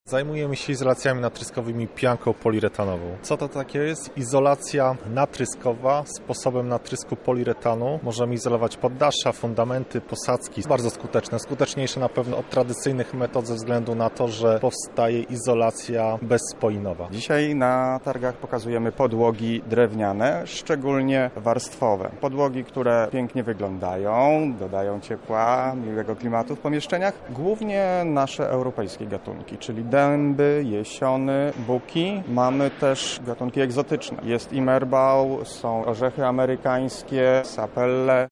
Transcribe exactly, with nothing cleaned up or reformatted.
Zajmujemy się izolacjami natryskowymi pianką poliuretanową. Co to takiego jest? Izolacja natryskowa sposobem natrysku poliuretanu. Możemy izolować poddasza, fundamenty, posadzki. Bardzo skuteczne. Skuteczniejsze na pewno od tradycyjnych metod ze względu na to, że powstaje izolacja bezspoinowa. Dzisiaj na targach pokazujemy podłogi drewniane, szczególnie warstwowe. Podłogi, które pięknie wyglądają, dodają ciepła, miłego klimatu w pomieszczeniach. Głównie nasze europejskie gatunki, czyli dęby, jesiony, buki. Mamy też gatunki egzotyczne. Jest imerbał, są orzechy amerykańskie, sapelle.